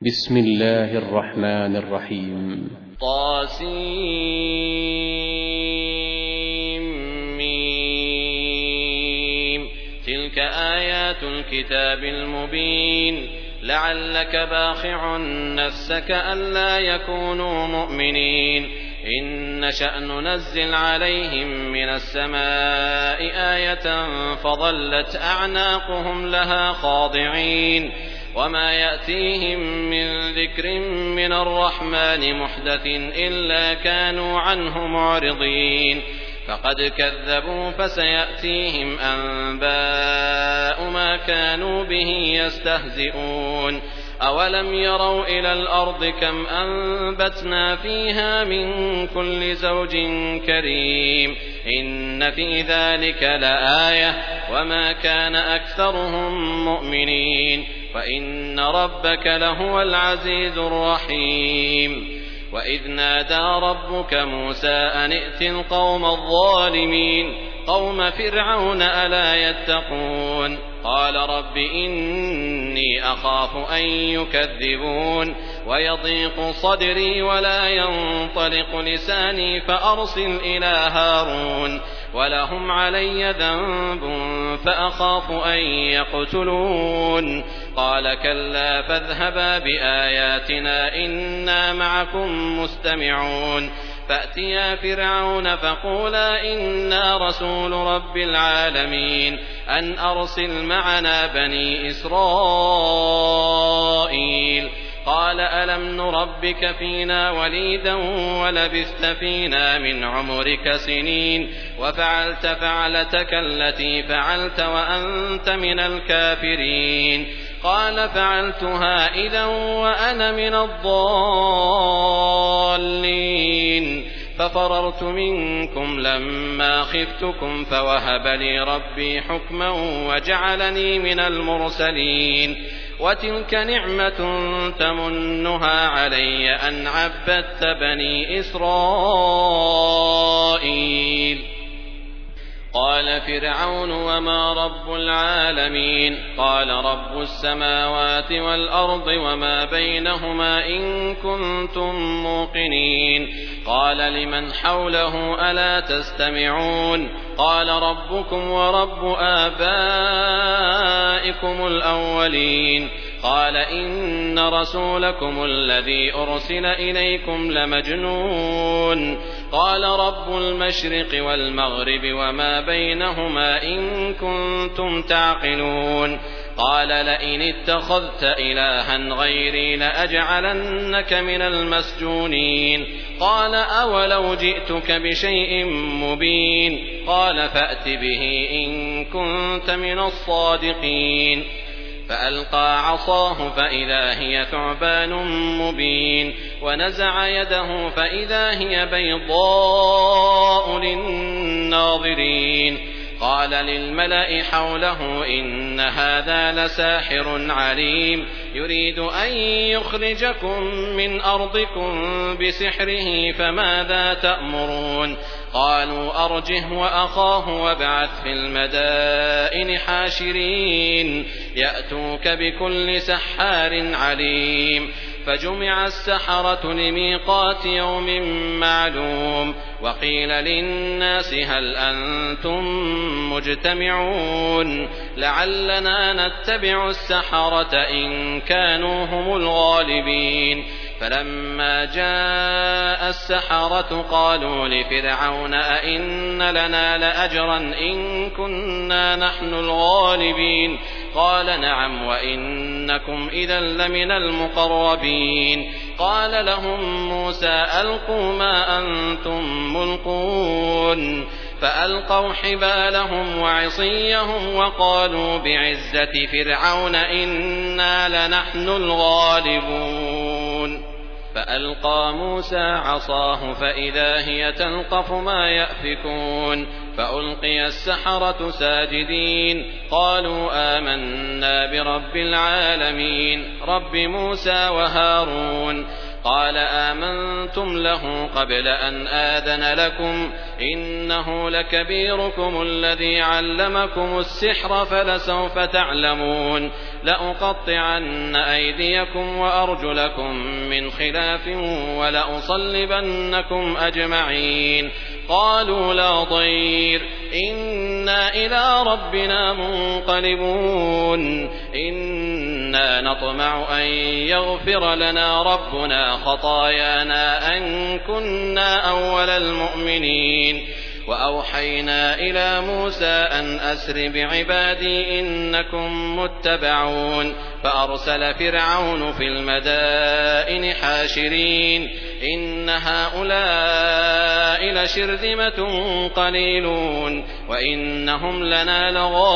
بسم الله الرحمن الرحيم. طاسيم. تلك آيات الكتاب المبين. لعلك باخع نفسك ألا يكونوا مؤمنين. إن نشأ ننزل عليهم من السماء آية فظلت أعناقهم لها خاضعين. وما يأتيهم من ذكر من الرحمن محدث إلا كانوا عنه معرضين. فقد كذبوا فسيأتيهم أنباء ما كانوا به يستهزئون. أولم يروا إلى الأرض كم أنبتنا فيها من كل زوج كريم. إن في ذلك لآية وما كان أكثرهم مؤمنين. وإن ربك لهو العزيز الرحيم. وإذ نادى ربك موسى أن ائت القوم الظالمين قوم فرعون ألا يتقون. قال رب إني أخاف أن يكذبون ويضيق صدري ولا ينطلق لساني فأرسل إلى هارون ولهم علي ذنب فأخاف أن يقتلون. قال كلا فاذهبا بآياتنا إنا معكم مستمعون. فأتيا فرعون فقولا إنا رسول رب العالمين أن أرسل معنا بني إسرائيل. قال ألم نربك فينا وليدا ولبثت فينا من عمرك سنين وفعلت فعلتك التي فعلت وأنت من الكافرين. قال فعلتها إذا وأنا من الضالين. ففررت منكم لما خفتكم فوهب لي ربي حكما وجعلني من المرسلين. وتلك نعمة تمنها علي أن عبدت بني إسرائيل. قال فرعون وما رب العالمين. قال رب السماوات والأرض وما بينهما إن كنتم موقنين. قال لمن حوله ألا تستمعون. قال ربكم ورب آبائكم الأولين. قال إن رسولكم الذي أرسل إليكم لمجنون. قال رب المشرق والمغرب وما بينهما إن كنتم تعقلون. قال لئن اتخذت إلها غيري لأجعلنك من المسجونين. قال أولو جئتك بشيء مبين. قال فأت به إن كنت من الصادقين. فألقى عصاه فإذا هي ثعبان مبين. ونزع يده فإذا هي بيضاء للناظرين. قال للملأ حوله إن هذا لساحر عليم يريد أن يخرجكم من أرضكم بسحره فماذا تأمرون. قالوا أرجه وأخاه وابعث في المدائن حاشرين يأتوك بكل سحار عليم. فجمع السحرة لميقات يوم معلوم. وقيل للناس هل أنتم مجتمعون لعلنا نتبع السحرة إن كانوا هم الغالبين. فلما جاء السحرة قالوا لفرعون أئن لنا لأجرا إن كنا نحن الغالبين. قال نعم وإنكم إذا لمن المقربين. قال لهم موسى ألقوا ما أنتم ملقون. فألقوا حبالهم وعصيهم وقالوا بعزة فرعون إنا لنحن الغالبون. فألقى موسى عصاه فإذا هي تلقف ما يأفكون. فألقي السحرة ساجدين قالوا آمنا برب العالمين رب موسى وهارون. قال آمنتم له قبل أن آذن لكم إنه لكبيركم الذي علمكم السحر فلسوف تعلمون. لأقطعن أيديكم وأرجلكم من خلاف ولأصلبنكم أجمعين. قالوا لا ضير إنا إلى ربنا منقلبون إنا نطمع أن يغفر لنا ربنا خطايانا أن كنا أول المؤمنين. وأوحينا إلى موسى أن أسر بعبادي إنكم متبعون فأرسل فرعون في المدائن حاشرين إن هؤلاء لشرذمة قليلون وإنهم لنا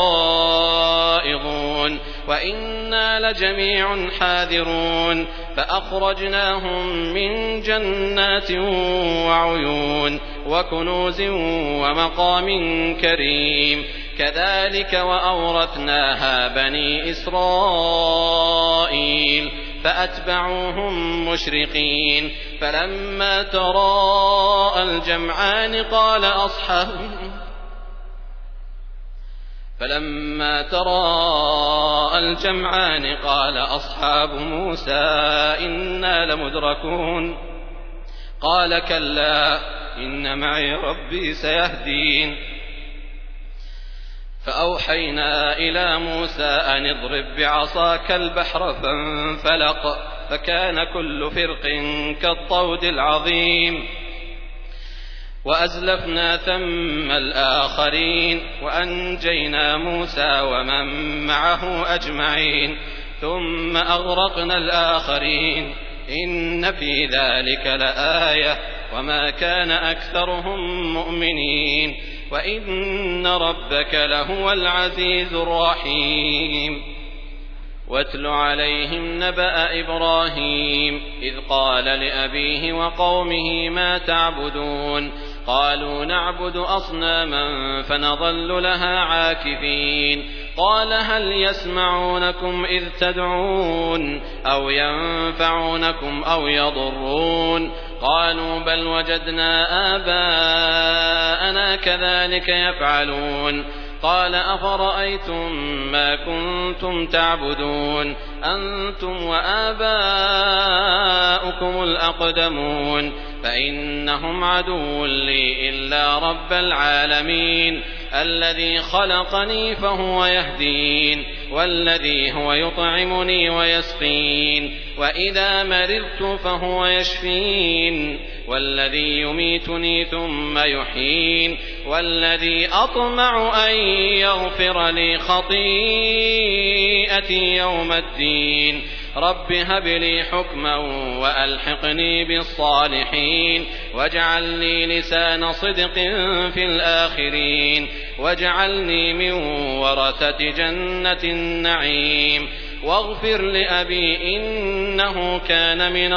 لغائظون وإنا لجميع حاذرون فأخرجناهم من جنات وعيون وكنوز ومقام كريم كذلك وأورثناها بني إسرائيل فأتبعوهم مشرقين فلما تراءى الجمعان قال أصحاب موسى إنا لمدركون قال كلا إن معي ربي سيهدين. فأوحينا إلى موسى أن اضرب بعصاك البحر فانفلق فكان كل فرق كالطود العظيم وأزلفنا ثم الآخرين وأنجينا موسى ومن معه أجمعين ثم أغرقنا الآخرين إن في ذلك لآية وما كان أكثرهم مؤمنين وإن ربك لهو العزيز الرحيم. واتل عليهم نبأ إبراهيم إذ قال لأبيه وقومه ما تعبدون قالوا نعبد أصناما فنظل لها عاكفين قال هل يسمعونكم إذ تدعون أو ينفعونكم أو يضرون قالوا بل وجدنا آباءنا كذلك يفعلون قال أفرأيتم ما كنتم تعبدون أنتم وآباؤكم الأقدمون فإنهم عدو لي إلا رب العالمين الذي خلقني فهو يهدين والذي هو يطعمني ويسقين وإذا مرضت فهو يشفين والذي يميتني ثم يحيين والذي أطمع أن يغفر لي خطيئتي يوم الدين رب هب لي حكما وألحقني بالصالحين واجعل لي لسان صدق في الآخرين واجعلني من ورثة جنة النعيم واغفر لأبي إنه كان من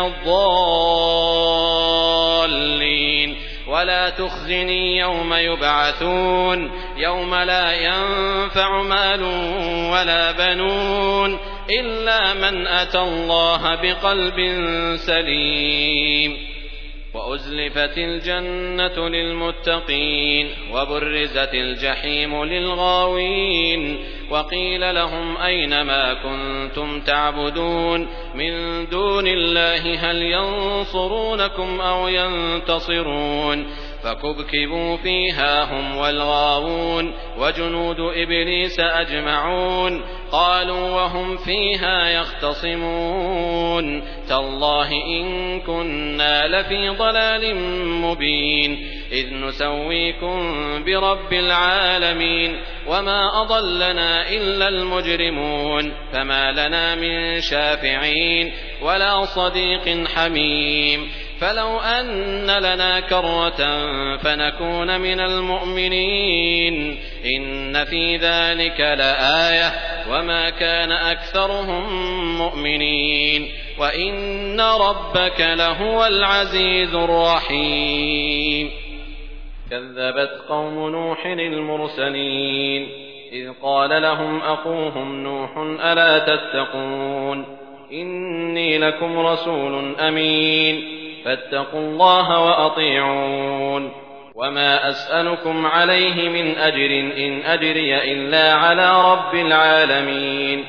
الضالين ولا تخزني يوم يبعثون يوم لا ينفع مال ولا بنون إلا من أتى الله بقلب سليم. وأزلفت الجنة للمتقين وبرزت الجحيم للغاوين وقيل لهم أين ما كنتم تعبدون من دون الله هل ينصرونكم أو ينتصرون فكبكبوا فيها هم والغاوون وجنود إبليس أجمعون قالوا وهم فيها يختصمون تالله إن كنا لفي ضلال مبين إذ نسويكم برب العالمين وما أضلنا إلا المجرمون فما لنا من شافعين ولا صديق حميم فلو أن لنا كرة فنكون من المؤمنين إن في ذلك لآية وما كان أكثرهم مؤمنين وإن ربك لهو العزيز الرحيم. كذبت قوم نوح المرسلين إذ قال لهم أخوهم نوح ألا تتقون إني لكم رسول أمين فاتقوا الله وأطيعون وما أسألكم عليه من أجر إن أجري إلا على رب العالمين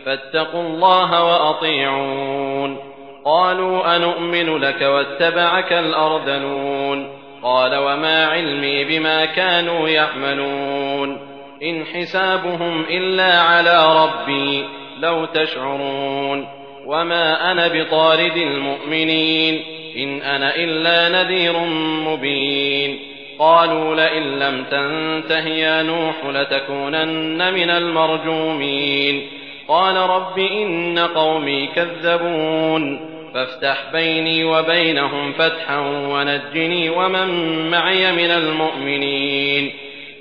فاتقوا الله وأطيعون. قالوا أنؤمن لك واتبعك الأرذلون. قال وما علمي بما كانوا يعملون إن حسابهم إلا على ربي لو تشعرون. وما أنا بطارد المؤمنين إن أنا إلا نذير مبين. قالوا لئن لم تنته يا نوح لتكونن من المرجومين. قال رب إن قومي كذبون فافتح بيني وبينهم فتحا ونجني ومن معي من المؤمنين.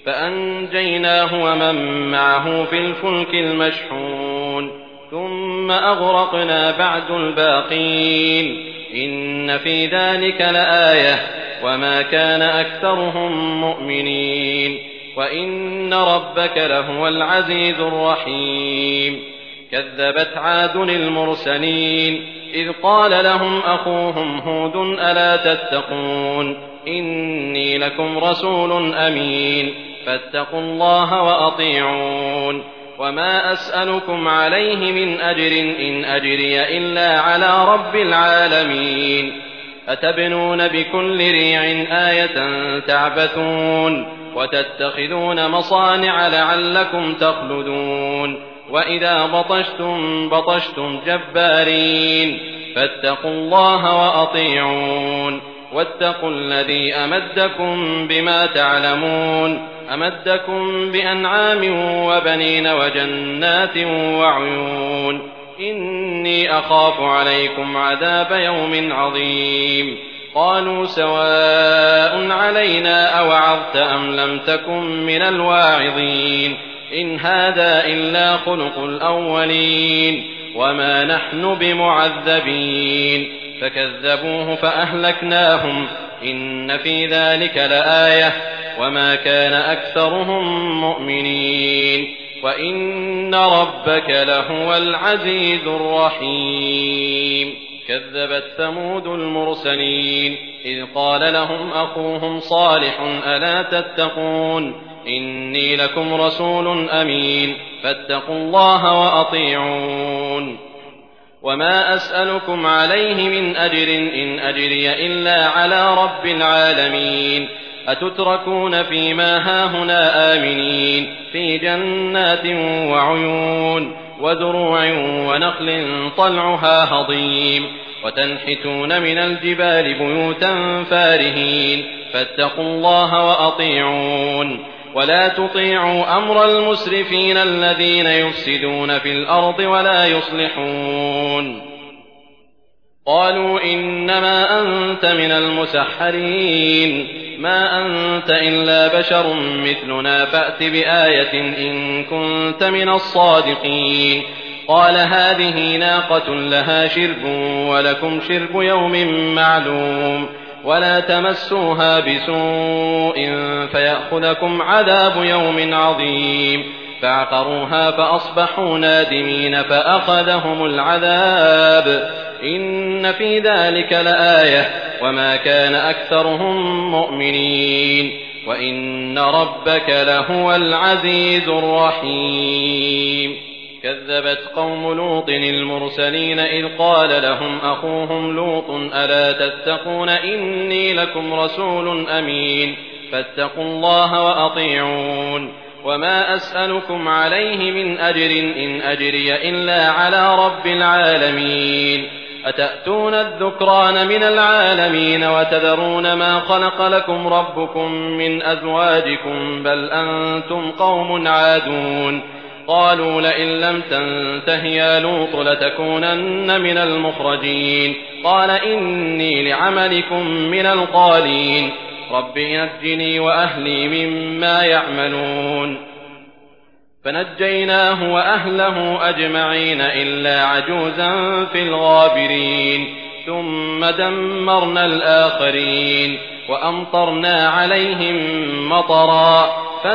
فأنجيناه ومن معه في الفلك المشحون ثم أغرقنا بعد الباقين إن في ذلك لآية وما كان أكثرهم مؤمنين وإن ربك لهو العزيز الرحيم. كذبت عاد المرسلين إذ قال لهم أخوهم هود ألا تتقون إني لكم رسول أمين فاتقوا الله وأطيعون. وما أسألكم عليه من أجر إن أجري إلا على رب العالمين. أتبنون بكل ريع آية تعبثون وتتخذون مصانع لعلكم تخلدون. وإذا بطشتم بطشتم جبارين فاتقوا الله وأطيعون. واتقوا الذي أمدكم بما تعلمون أمدكم بأنعام وبنين وجنات وعيون إني أخاف عليكم عذاب يوم عظيم. قالوا سواء علينا أوعظت أم لم تكن من الواعظين إن هذا إلا خلق الأولين وما نحن بمعذبين. فكذبوه فأهلكناهم إن في ذلك لآية وما كان أكثرهم مؤمنين وإن ربك لهو العزيز الرحيم. كذبت ثمود المرسلين إذ قال لهم أخوهم صالح ألا تتقون إني لكم رسول أمين فاتقوا الله وأطيعون. وما أسألكم عليه من أجر إن أجري إلا على رب العالمين. أتتركون فيما هاهنا آمنين في جنات وعيون وزروع ونخل طلعها هضيم وتنحتون من الجبال بيوتا فارهين فاتقوا الله وأطيعون. ولا تطيعوا أمر المسرفين الذين يفسدون في الأرض ولا يصلحون. قالوا إنما أنت من المسحرين ما أنت إلا بشر مثلنا فأت بآية إن كنت من الصادقين. قال هذه ناقة لها شرب ولكم شرب يوم معلوم ولا تمسوها بسوء فيأخذكم عذاب يوم عظيم. فعقروها فأصبحوا نادمين فأخذهم العذاب إن في ذلك لآية وما كان أكثرهم مؤمنين وإن ربك لهو العزيز الرحيم. كذبت قوم لوط المرسلين إذ قال لهم أخوهم لوط ألا تتقون إني لكم رسول أمين فاتقوا الله وأطيعون. وما أسألكم عليه من أجر إن أجري إلا على رب العالمين. أتأتون الذكران من العالمين وتذرون ما خلق لكم ربكم من أزواجكم بل أنتم قوم عادون. قالوا لئن لم تنته يا لوط لتكونن من المخرجين. قال إني لعملكم من القالين رب نجني وأهلي مما يعملون. فنجيناه وأهله أجمعين إلا عجوزا في الغابرين. ثم دمرنا الآخرين وأمطرنا عليهم مطرا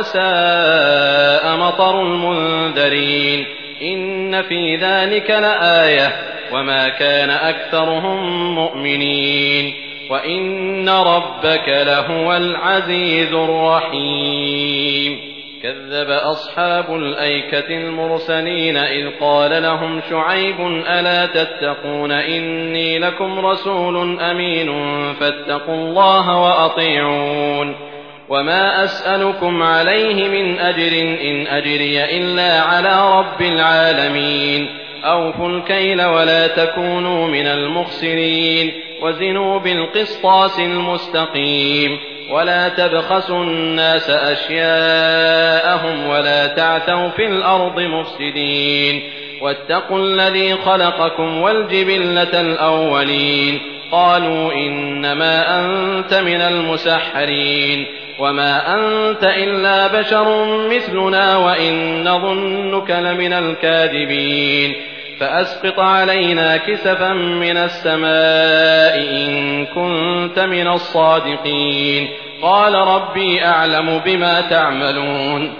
فساء مطر المنذرين. إن في ذلك لآية وما كان أكثرهم مؤمنين وإن ربك لهو العزيز الرحيم. كذب أصحاب الأيكة المرسلين إذ قال لهم شعيب ألا تتقون إني لكم رسول أمين فاتقوا الله وأطيعون وما أسألكم عليه من أجر إن أجري إلا على رب العالمين أوفوا الكيل ولا تكونوا من المخسرين وزنوا بالقسطاس المستقيم ولا تبخسوا الناس أشياءهم ولا تعثوا في الأرض مفسدين واتقوا الذي خلقكم والجبلة الأولين قالوا إنما أنت من المسحرين وما أنت إلا بشر مثلنا وإن نظنك لمن الكاذبين فأسقط علينا كسفا من السماء إن كنت من الصادقين قال ربي أعلم بما تعملون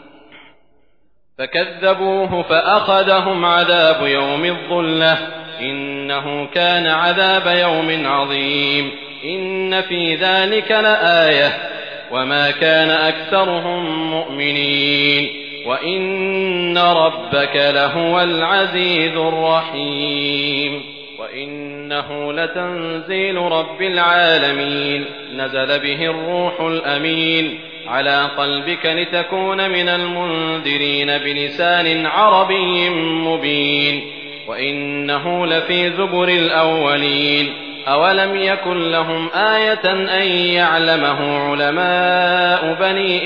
فكذبوه فأخذهم عذاب يوم الظلة إنه كان عذاب يوم عظيم إن في ذلك لآية وما كان أكثرهم مؤمنين وإن ربك لهو العزيز الرحيم وإنه لتنزيل رب العالمين نزل به الروح الأمين على قلبك لتكون من المنذرين بلسان عربي مبين وإنه لفي زبر الأولين أولم يكن لهم آية أن يعلمه علماء بني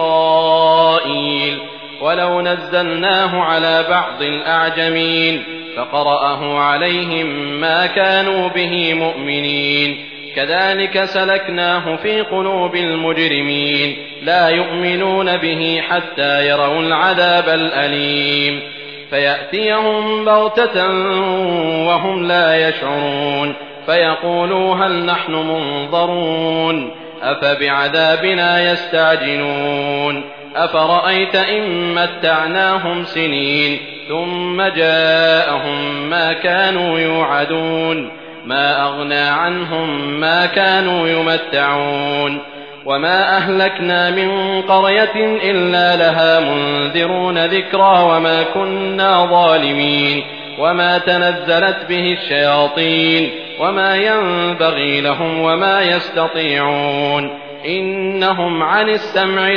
إسرائيل ولو نزلناه على بعض الأعجمين فقرأه عليهم ما كانوا به مؤمنين كذلك سلكناه في قلوب المجرمين لا يؤمنون به حتى يروا العذاب الأليم فيأتيهم بغتة وهم لا يشعرون فيقولوا هل نحن منظرون أفبعذابنا يستعجلون أفرأيت إن متعناهم سنين ثم جاءهم ما كانوا يوعدون ما أغنى عنهم ما كانوا يمتعون وما أهلكنا من قرية إلا لها منذرون ذكرى وما كنا ظالمين وما تنزلت به الشياطين وما ينبغي لهم وما يستطيعون إنهم عن السمع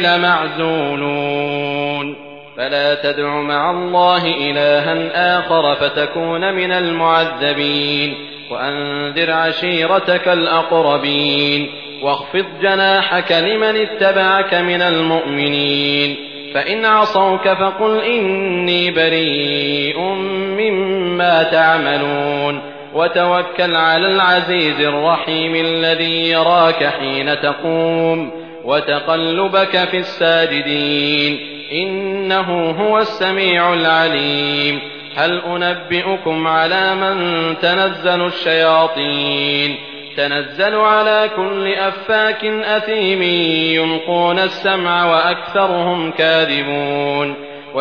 لمعزولون فلا تدع مع الله إلها آخر فتكون من المعذبين وأنذر عشيرتك الأقربين واخفض جناحك لمن اتبعك من المؤمنين فإن عصوك فقل إني بريء مما تعملون وتوكل على العزيز الرحيم الذي يراك حين تقوم وتقلبك في الساجدين إنه هو السميع العليم هل أنبئكم على من تنزل الشياطين تنزل على كل أفاك أثيم يلقون السمع وأكثرهم كاذبون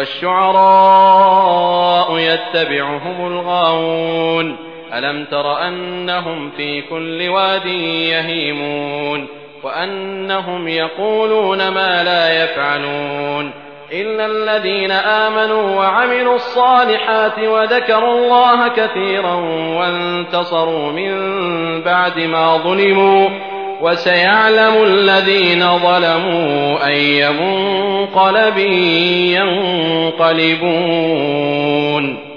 والشعراء يتبعهم الغاوون ألم تر أنهم في كل واد يهيمون وأنهم يقولون ما لا يفعلون إلا الذين آمنوا وعملوا الصالحات وذكروا الله كثيرا وانتصروا من بعد ما ظلموا وسيعلم الذين ظلموا أي منقلب ينقلبون